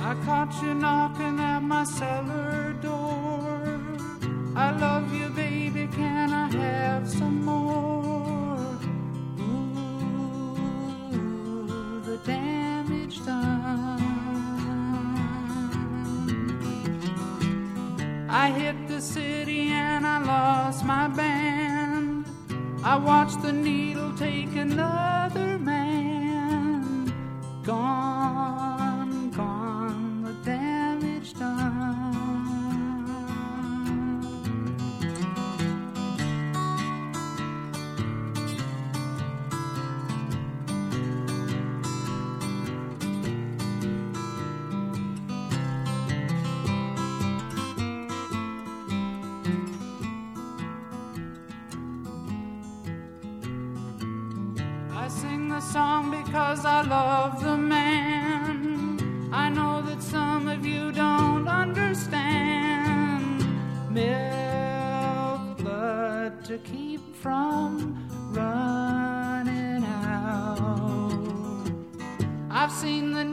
I caught you knocking at my cellar door. I love you, baby, can I have some more? Ooh, the damage done. I hit the city and I lost my band. I watched the needle take another man. Gone, gone, the damage done. I sing the song because I love the man. I know that some of you don't understand. Milk blood to keep from running out. I've seen the